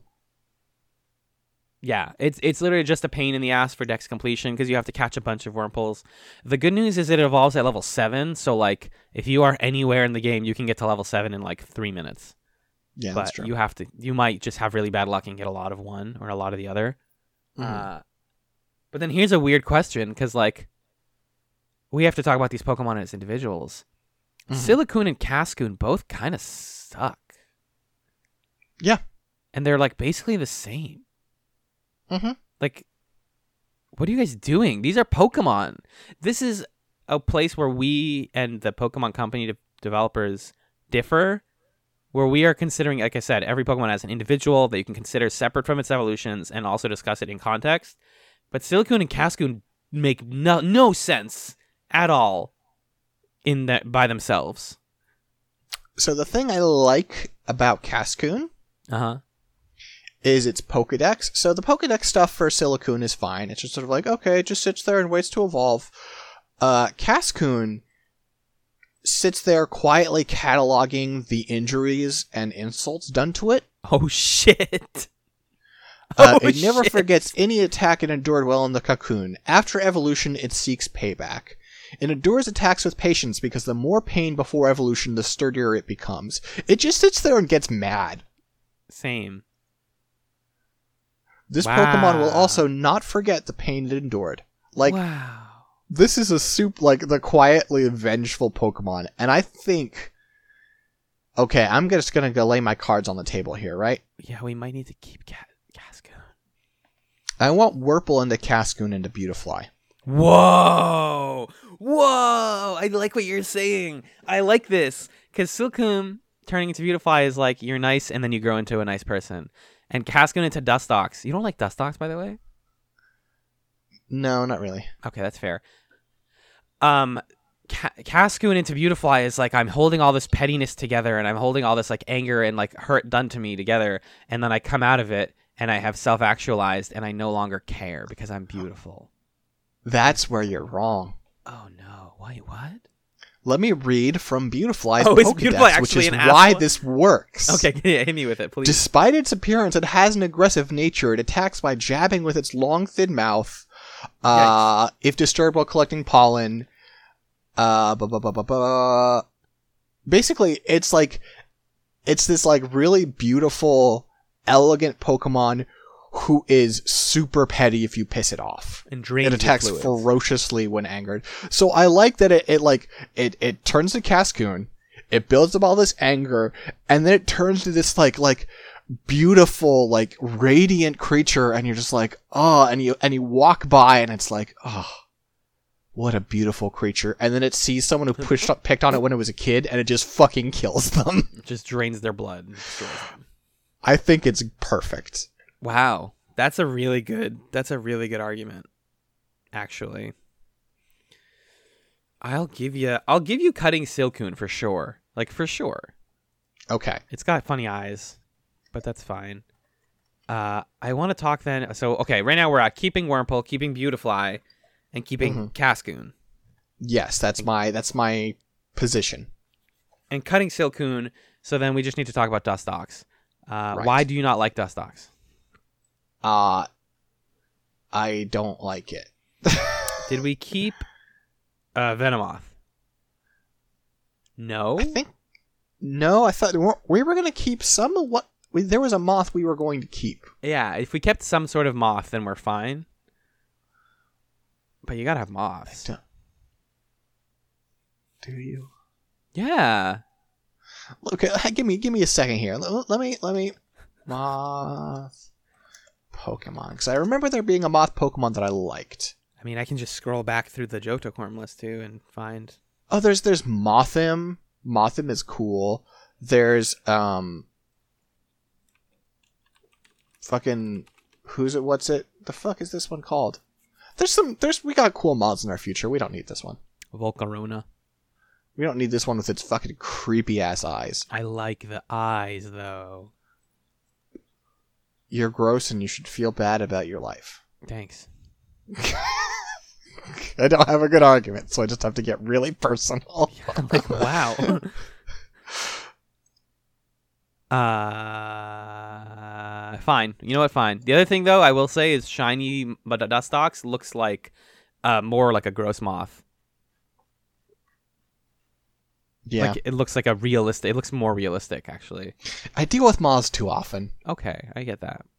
Yeah, it's literally just a pain in the ass for dex completion because you have to catch a bunch of Wurmples. The good news is it evolves at level 7, so like if you are anywhere in the game, you can get to level 7 in like 3 minutes. Yeah, but that's true. You might just have really bad luck and get a lot of one or a lot of the other. But then here's a weird question because like we have to talk about these Pokemon as individuals. Silicoon and Cascoon both kind of suck. Yeah, and they're like basically the same. Like, what are you guys doing? These are Pokemon. This is a place where we and the Pokemon Company developers differ, where we are considering, like I said, every Pokemon as an individual that you can consider separate from its evolutions and also discuss it in context. But Silicoon and Cascoon make no sense at all in that by themselves. So the thing I like about Cascoon Uh-huh. is its Pokedex. So the Pokedex stuff for Silicune is fine. It's just sort of like, okay, it just sits there and waits to evolve. Cascoon sits there quietly cataloging the injuries and insults done to it. Oh, shit. Oh, It never shit. forgets any attack it endured while in the cocoon. After evolution, it seeks payback. It endures attacks with patience because the more pain before evolution, the sturdier it becomes. It just sits there and gets mad. Same. This Wow. Pokemon will also not forget the pain it endured. Like, wow. this is the quietly vengeful Pokemon. And I think... Okay, I'm just gonna go lay my cards on the table here, right? Yeah, we might need to keep Cascoon. I want Wurple into Cascoon into Beautifly. Whoa! Whoa! I like what you're saying. I like this. Because Silcoon turning into Beautifly is like, you're nice and then you grow into a nice person. And Cascoon into Dustox. You don't like Dustox, by the way? No, not really. Okay, that's fair. Cascoon into Beautifly is like, I'm holding all this pettiness together and I'm holding all this like anger and like hurt done to me together. And then I come out of it and I have self-actualized and I no longer care because I'm beautiful. That's where you're wrong. Oh no! Wait, what? Let me read from Beautifly's Oh, is Pokedex, Beautifly which actually is an why asshole? this works. Okay, yeah, hit me with it, please. Despite its appearance, it has an aggressive nature. It attacks by jabbing with its long, thin mouth. If disturbed while collecting pollen. Basically, it's this like really beautiful, elegant Pokemon who is super petty if you piss it off. And drains It your attacks fluids. ferociously when angered. So I like that it turns to Cascoon, it builds up all this anger, and then it turns to this like beautiful, like radiant creature, and you're just like, oh, and you walk by and it's like, oh, what a beautiful creature. And then it sees someone who picked on it when it was a kid, and it just fucking kills them. It just drains their blood and destroys them. I think it's perfect. Wow, that's a really good argument. Actually, I'll give you cutting Silcoon for sure. Like for sure. Okay. It's got funny eyes, but that's fine. I want to talk then. So okay, right now we're at keeping Wurmple, keeping Beautifly, and keeping Cascoon. Yes, that's my position. And cutting Silcoon. So then we just need to talk about Dustox. Right. Why do you not like Dustox? I don't like it. Did we keep Venomoth? No. I thought we were going to keep some of what... There was a moth we were going to keep. Yeah, if we kept some sort of moth, then we're fine. But you gotta have moths. Do you? Yeah. Okay, give me a second here. Let me moth Pokemon, because I remember there being a moth Pokemon that I liked. I mean, I can just scroll back through the Johtocorm list too and find. Oh, there's Mothim. Mothim is cool. There's fucking what's it? The fuck is this one called? We got cool mods in our future. We don't need this one. Volcarona. We don't need this one with its fucking creepy ass eyes. I like the eyes though. You're gross and you should feel bad about your life. Thanks. I don't have a good argument, so I just have to get really personal. I'm like, wow. Fine. You know what? Fine. The other thing, though, I will say is shiny Dustox looks like more like a gross moth. Yeah. Like, it looks like it looks more realistic, actually. I deal with moths too often. Okay, I get that.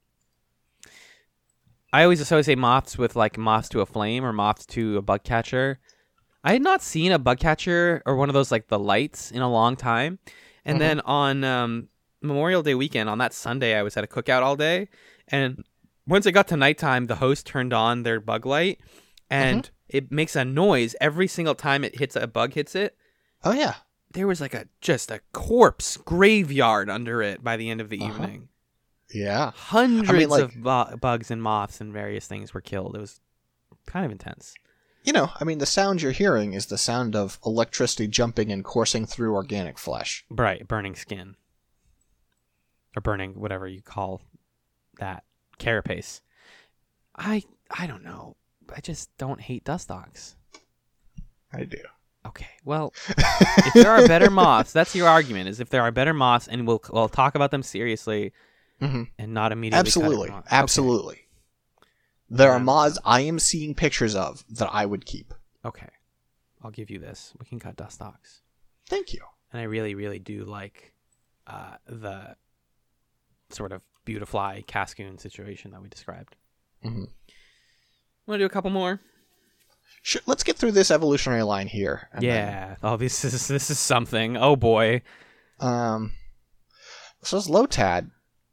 I always associate moths with like moths to a flame or moths to a bug catcher. I had not seen a bug catcher or one of those like the lights in a long time. And then on Memorial Day weekend, on that Sunday, I was at a cookout all day. And once it got to nighttime, the host turned on their bug light and it makes a noise every single time a bug hits it. Oh, yeah. There was like just a corpse graveyard under it by the end of the evening. Yeah. Hundreds of bugs and moths and various things were killed. It was kind of intense. I mean, the sound you're hearing is the sound of electricity jumping and coursing through organic flesh. Right, burning skin. Or burning whatever you call that. Carapace. I don't know. I just don't hate Dustox. I do. Okay, well, if there are better moths, that's your argument, is if there are better moths, and we'll talk about them seriously and not immediately Absolutely. cut it. Absolutely. Okay. There are moths I am seeing pictures of that I would keep. Okay. I'll give you this. We can cut Dustox. Thank you. And I really, really do like the sort of Beautifly Cascoon situation that we described. Mm-hmm. Want to do a couple more? Sure, let's get through this evolutionary line here. Yeah. Oh, this is something. Oh boy. So it's Lotad.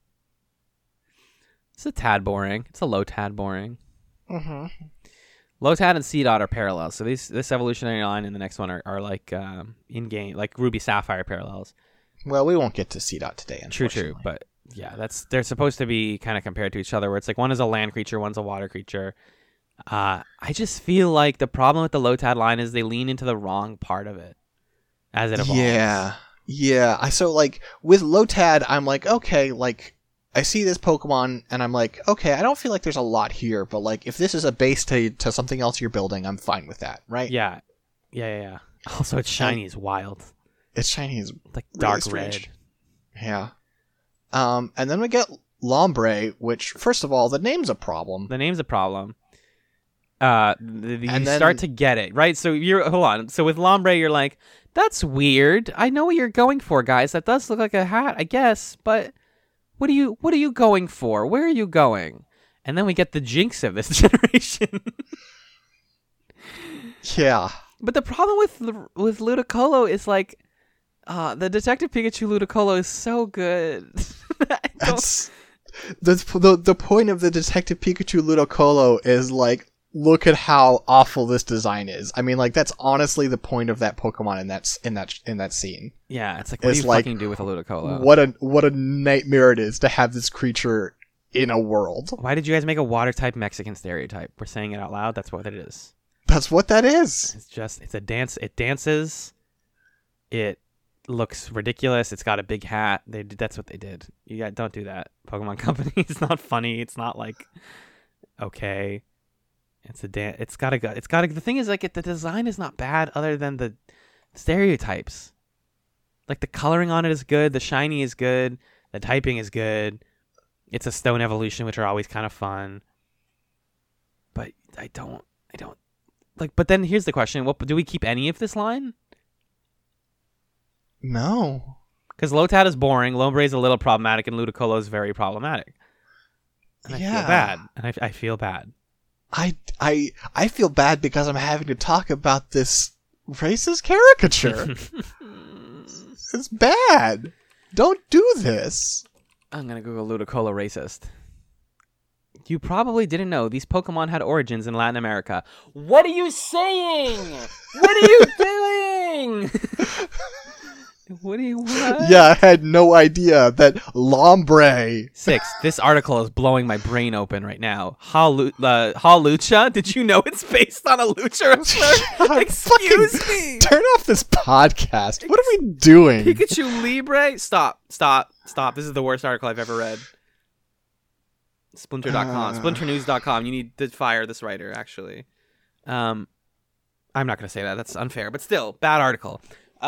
It's a tad boring. It's a Lotad boring. Mm-hmm. Lotad and Seedot are parallels. So this evolutionary line and the next one are like in game, like Ruby Sapphire parallels. Well, we won't get to Seedot today, unfortunately. True. But yeah, they're supposed to be kind of compared to each other, where it's like one is a land creature, one's a water creature. I just feel like the problem with the Lotad line is they lean into the wrong part of it as it evolves. Yeah. So like with Lotad, I'm like, okay, like I see this Pokemon and I'm like, okay, I don't feel like there's a lot here, but like if this is a base to something else you're building, I'm fine with that, right? Yeah. Also, it's shiny as wild. It's shiny as like really dark strange. red. Yeah. And then we get Lombre, which first of all, the name's a problem. Start to get it, right? So hold on. So with Lombre, you're like, that's weird. I know what you're going for, guys. That does look like a hat, I guess, but what are you going for? Where are you going? And then we get the Jinx of this generation. Yeah. But the problem with Ludicolo is like the Detective Pikachu Ludicolo is so good. That's the point of the Detective Pikachu Ludicolo is like, look at how awful this design is. I mean, like that's honestly the point of that Pokemon in that scene. Yeah, it's like what do you fucking do with a Ludicolo? What a nightmare it is to have this creature in a world. Why did you guys make a water type Mexican stereotype? We're saying it out loud. That's what it is. That's what that is. It's a dance. It dances. It looks ridiculous. It's got a big hat. That's what they did. Don't do that, Pokemon Company. It's not funny. It's not like okay. It's a dance. It's gotta go. The thing is, like, the design is not bad, other than the stereotypes. Like the coloring on it is good. The shiny is good. The typing is good. It's a stone evolution, which are always kind of fun. But I don't like. But then here's the question: what do we keep any of this line? No, because Lotad is boring. Lombre is a little problematic, and Ludicolo is very problematic. And I feel bad. And I feel bad. I feel bad because I'm having to talk about this racist caricature. It's bad. Don't do this. I'm gonna Google Ludicolo racist. You probably didn't know these Pokemon had origins in Latin America. What are you saying? What are you doing? What? Yeah, I had no idea that Lombre. 6. This article is blowing my brain open right now. Hawlucha? Did you know it's based on a Lucha wrestler? Excuse me. Turn off this podcast. What are we doing? Pikachu Libre? Stop. This is the worst article I've ever read. Splinter.com. Splinternews.com. You need to fire this writer, actually. I'm not going to say that. That's unfair. But still, bad article.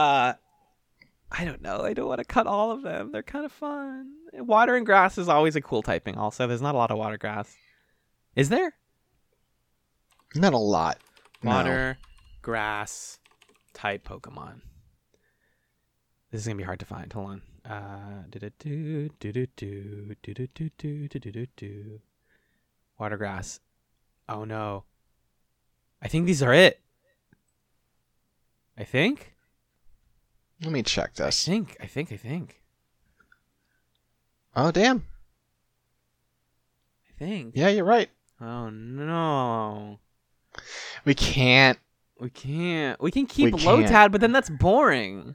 I don't know. I don't want to cut all of them. They're kind of fun. Water and grass is always a cool typing. Also, there's not a lot of water grass. Is there? Not a lot. Water, grass type Pokemon. This is going to be hard to find. Hold on. Water grass. Oh no. I think these are it. I think. Let me check this. I think. Oh, damn. I think. Yeah, you're right. Oh, no. We can't. We can keep Lotad, but then that's boring.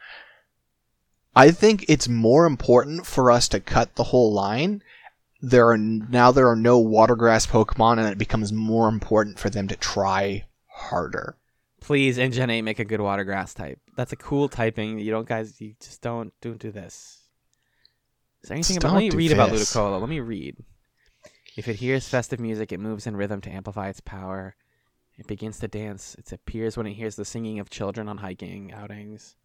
I think it's more important for us to cut the whole line. There are no water grass Pokemon, and it becomes more important for them to try harder. Please, and Gen 8 make a good water grass type. That's a cool typing. You just don't do this. Is there anything about? Let me read about Ludicolo. Let me read. If it hears festive music, it moves in rhythm to amplify its power. It begins to dance. It appears when it hears the singing of children on hiking outings.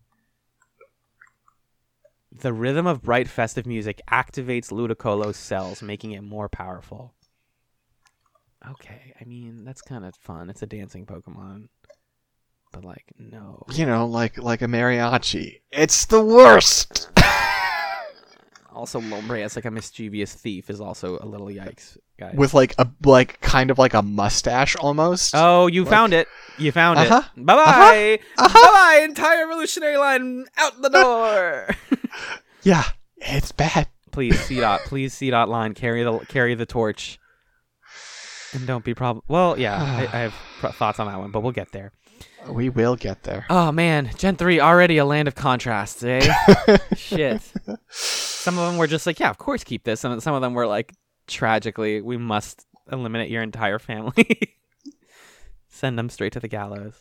The rhythm of bright festive music activates Ludicolo's cells, making it more powerful. Okay, I mean, that's kind of fun. It's a dancing Pokemon. But, like, no. You know, like a mariachi. It's the worst! Also, Lombre as like a mischievous thief is also a little yikes, guys. With kind of like a mustache almost. Oh, you found it. You found it. Bye-bye. Bye-bye, entire evolutionary line out the door. Yeah, it's bad. Please, C-Dot line, carry the torch. And don't be Well, yeah, I have thoughts on that one, but we'll get there. We will get there. Oh, man. Gen 3, already a land of contrasts, eh? Shit. Some of them were just like, yeah, of course keep this. And some of them were like, tragically, we must eliminate your entire family. Send them straight to the gallows.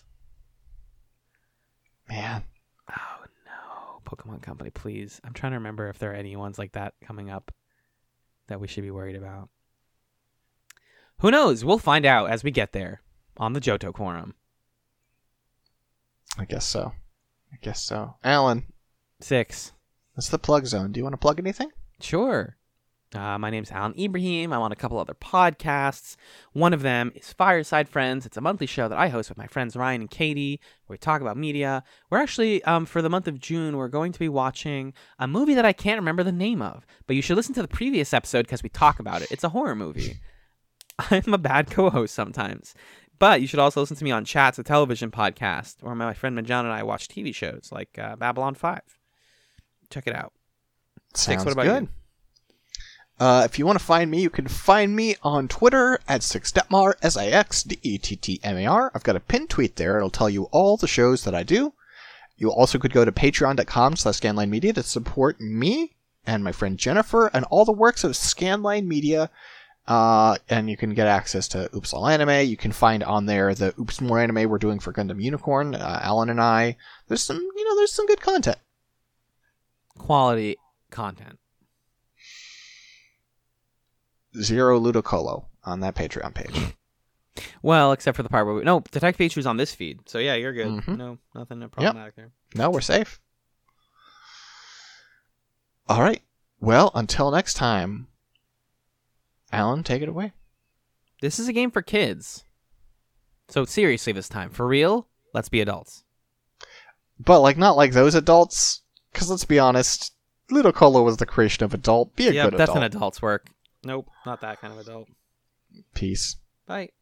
Man. Oh, no. Pokemon Company, please. I'm trying to remember if there are any ones like that coming up that we should be worried about. Who knows? We'll find out as we get there on the Johto Quorum. I guess so. Alan. 6. That's the plug zone. Do you want to plug anything? Sure. My name's Alan Ibrahim. I'm on a couple other podcasts. One of them is Fireside Friends. It's a monthly show that I host with my friends Ryan and Katie, where we talk about media. We're actually, for the month of June, we're going to be watching a movie that I can't remember the name of, but you should listen to the previous episode because we talk about it. It's a horror movie. I'm a bad co-host sometimes. But you should also listen to me on Chats, a television podcast, where my friend Majan and I watch TV shows like Babylon 5. Check it out. Sounds 6, what about good. you? If you want to find me, you can find me on Twitter at Sixdettmar, SIXDETTMAR. I've got a pinned tweet there. It'll tell you all the shows that I do. You also could go to patreon.com/Scanline Media to support me and my friend Jennifer and all the works of Scanline Media. And you can get access to Oops All Anime. You can find on there the Oops More Anime we're doing for Gundam Unicorn, Alan and I. There's some good content. Quality content. 0 Ludicolo on that Patreon page. Well, except for the part where Detective Pikachu's on this feed. So yeah, you're good. Mm-hmm. No, nothing problematic there. No, we're safe. All right. Well, until next time, Alan, take it away. This is a game for kids. So seriously this time. For real, let's be adults. But not like those adults. Because let's be honest, Ludicolo was the creation of adult. Be a good adult. That's an adult's work. Nope, not that kind of adult. Peace. Bye.